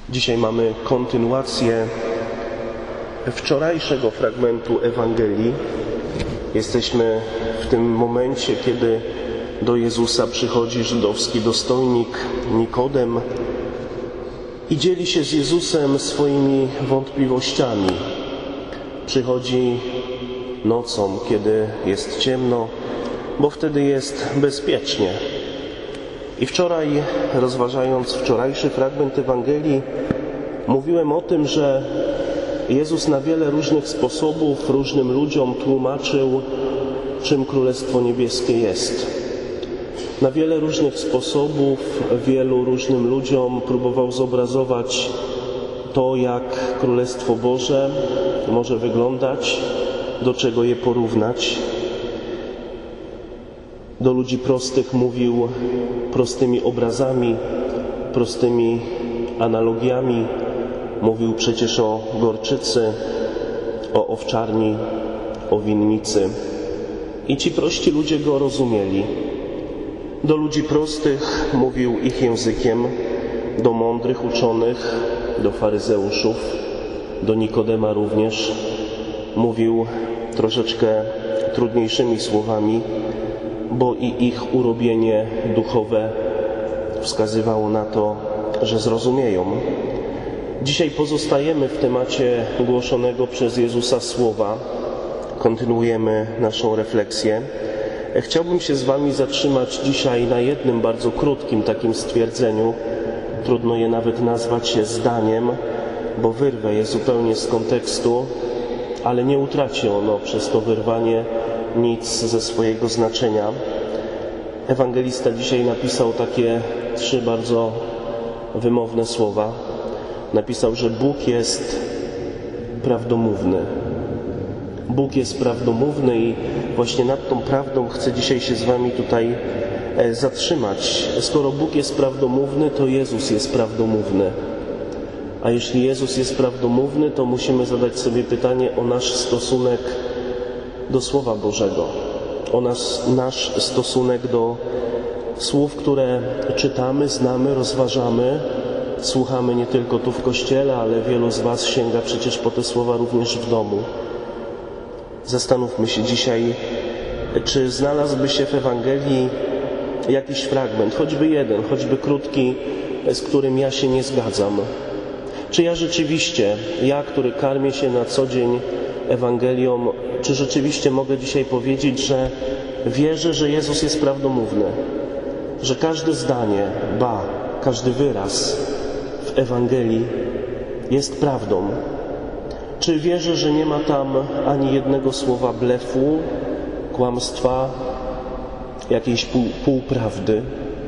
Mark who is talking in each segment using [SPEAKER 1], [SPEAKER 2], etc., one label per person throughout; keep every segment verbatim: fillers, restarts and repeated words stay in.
[SPEAKER 1] Dzisiaj mamy kontynuację wczorajszego fragmentu Ewangelii. Jesteśmy w tym momencie, kiedy do Jezusa przychodzi żydowski dostojnik Nikodem i dzieli się z Jezusem swoimi wątpliwościami. Przychodzi nocą, kiedy jest ciemno, bo wtedy jest bezpiecznie. I wczoraj, rozważając wczorajszy fragment Ewangelii, mówiłem o tym, że Jezus na wiele różnych sposobów różnym ludziom tłumaczył, czym Królestwo Niebieskie jest. Na wiele różnych sposobów wielu różnym ludziom próbował zobrazować to, jak Królestwo Boże może wyglądać, do czego je porównać. Do ludzi prostych mówił prostymi obrazami, prostymi analogiami. Mówił przecież o gorczycy, o owczarni, o winnicy. I ci prości ludzie go rozumieli. Do ludzi prostych mówił ich językiem, do mądrych uczonych, do faryzeuszów, do Nikodema również. Mówił troszeczkę trudniejszymi słowami, bo i ich urobienie duchowe wskazywało na to, że zrozumieją. Dzisiaj pozostajemy w temacie głoszonego przez Jezusa słowa. Kontynuujemy naszą refleksję. Chciałbym się z Wami zatrzymać dzisiaj na jednym bardzo krótkim takim stwierdzeniu. Trudno je nawet nazwać zdaniem, bo wyrwę je zupełnie z kontekstu, ale nie utraci ono przez to wyrwanie nic ze swojego znaczenia. Ewangelista dzisiaj napisał takie trzy bardzo wymowne słowa. Napisał, że Bóg jest prawdomówny. Bóg jest prawdomówny i właśnie nad tą prawdą chcę dzisiaj się z Wami tutaj zatrzymać. Skoro Bóg jest prawdomówny, to Jezus jest prawdomówny. A jeśli Jezus jest prawdomówny, to musimy zadać sobie pytanie o nasz stosunek do Słowa Bożego, o nas, nasz stosunek do słów, które czytamy, znamy, rozważamy, słuchamy nie tylko tu w kościele, ale wielu z Was sięga przecież po te słowa również w domu. Zastanówmy się dzisiaj, czy znalazłby się w Ewangelii jakiś fragment, choćby jeden, choćby krótki, z którym ja się nie zgadzam. Czy ja rzeczywiście, ja, który karmię się na co dzień Ewangelią, czy rzeczywiście mogę dzisiaj powiedzieć, że wierzę, że Jezus jest prawdomówny, że każde zdanie, ba, każdy wyraz w Ewangelii jest prawdą? Czy wierzę, że nie ma tam ani jednego słowa blefu, kłamstwa, jakiejś pół, półprawdy?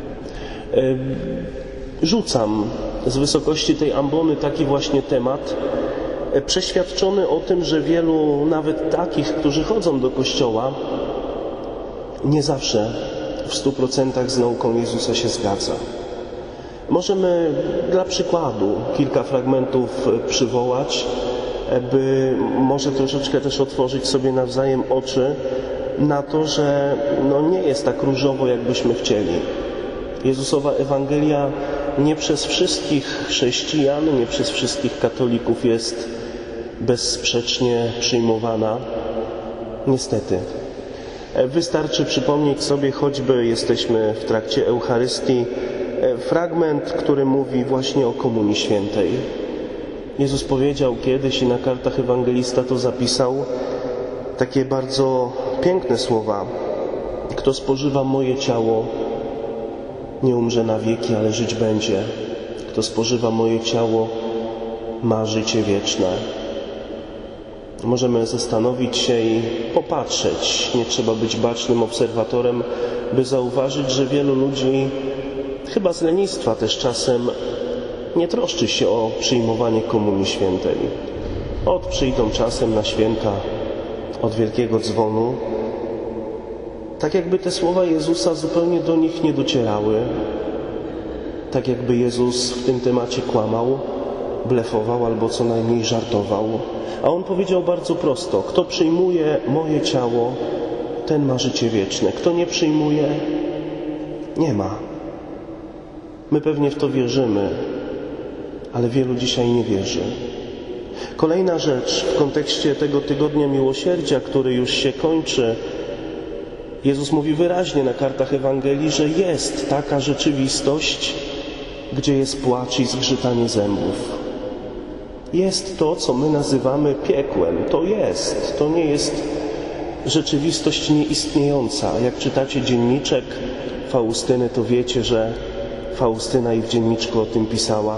[SPEAKER 1] Rzucam z wysokości tej ambony taki właśnie temat, przeświadczony o tym, że wielu, nawet takich, którzy chodzą do kościoła, nie zawsze w stu procentach z nauką Jezusa się zgadza. Możemy dla przykładu kilka fragmentów przywołać, by może troszeczkę też otworzyć sobie nawzajem oczy na to, że no nie jest tak różowo, jakbyśmy chcieli. Jezusowa Ewangelia nie przez wszystkich chrześcijan, nie przez wszystkich katolików jest bezsprzecznie przyjmowana. Niestety. Wystarczy przypomnieć sobie, choćby jesteśmy w trakcie Eucharystii, fragment, który mówi właśnie o Komunii Świętej. Jezus powiedział kiedyś i na kartach ewangelista to zapisał takie bardzo piękne słowa. Kto spożywa moje ciało, nie umrze na wieki, ale żyć będzie. Kto spożywa moje ciało, ma życie wieczne. Możemy zastanowić się i popatrzeć. Nie trzeba być bacznym obserwatorem, by zauważyć, że wielu ludzi, chyba z lenistwa też czasem, nie troszczy się o przyjmowanie Komunii Świętej. Od przyjdą czasem na święta, od wielkiego dzwonu. Tak jakby te słowa Jezusa zupełnie do nich nie docierały. Tak jakby Jezus w tym temacie kłamał, blefował albo co najmniej żartował. A On powiedział bardzo prosto: kto przyjmuje moje ciało, ten ma życie wieczne. Kto nie przyjmuje, nie ma. My pewnie w to wierzymy. ale wielu dzisiaj nie wierzy. Kolejna rzecz w kontekście tego tygodnia miłosierdzia, który już się kończy. Jezus mówi wyraźnie na kartach Ewangelii, że jest taka rzeczywistość, gdzie jest płacz i zgrzytanie zębów. Jest to, co my nazywamy piekłem. To jest. To nie jest rzeczywistość nieistniejąca. Jak czytacie dzienniczek Faustyny, to wiecie, że Faustyna i w dzienniczku o tym pisała.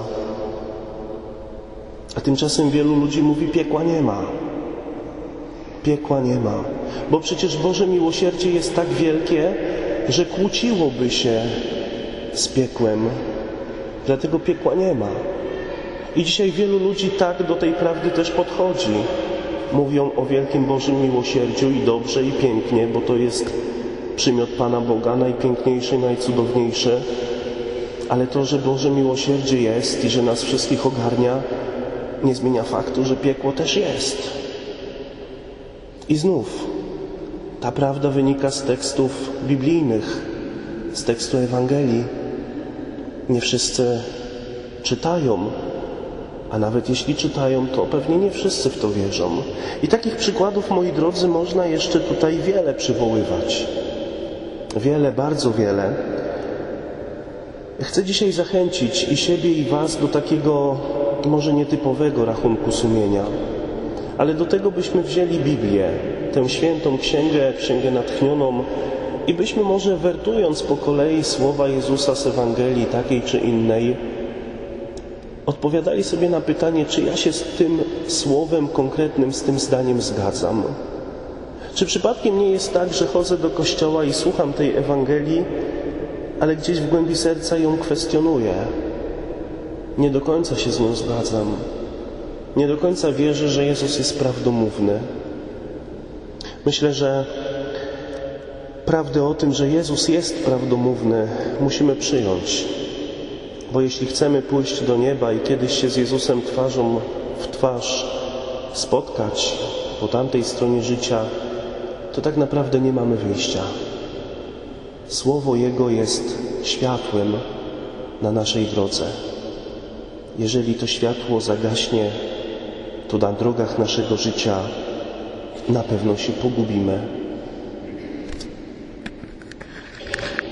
[SPEAKER 1] A tymczasem wielu ludzi mówi, piekła nie ma. Piekła nie ma. Bo przecież Boże miłosierdzie jest tak wielkie, że kłóciłoby się z piekłem. Dlatego piekła nie ma. I dzisiaj wielu ludzi tak do tej prawdy też podchodzi. Mówią o wielkim Bożym miłosierdziu i dobrze, i pięknie, bo to jest przymiot Pana Boga, najpiękniejszy, najcudowniejszy. Ale to, że Boże miłosierdzie jest i że nas wszystkich ogarnia, nie zmienia faktu, że piekło też jest. I znów, ta prawda wynika z tekstów biblijnych, z tekstu Ewangelii. Nie wszyscy czytają, a nawet jeśli czytają, to pewnie nie wszyscy w to wierzą. I takich przykładów, moi drodzy, można jeszcze tutaj wiele przywoływać. Wiele, bardzo wiele. Chcę dzisiaj zachęcić i siebie, i was do takiego może nietypowego rachunku sumienia, ale do tego, byśmy wzięli Biblię, tę świętą księgę, księgę natchnioną i byśmy może, wertując po kolei słowa Jezusa z Ewangelii takiej czy innej, odpowiadali sobie na pytanie, czy ja się z tym słowem konkretnym, z tym zdaniem zgadzam. Czy przypadkiem nie jest tak, że chodzę do kościoła i słucham tej Ewangelii, ale gdzieś w głębi serca ją kwestionuję. Nie do końca się z nią zgadzam. Nie do końca wierzę, że Jezus jest prawdomówny. Myślę, że prawdę o tym, że Jezus jest prawdomówny, musimy przyjąć. Bo jeśli chcemy pójść do nieba i kiedyś się z Jezusem twarzą w twarz spotkać po tamtej stronie życia, to tak naprawdę nie mamy wyjścia. Słowo Jego jest światłem na naszej drodze. Jeżeli to światło zagaśnie, to na drogach naszego życia na pewno się pogubimy.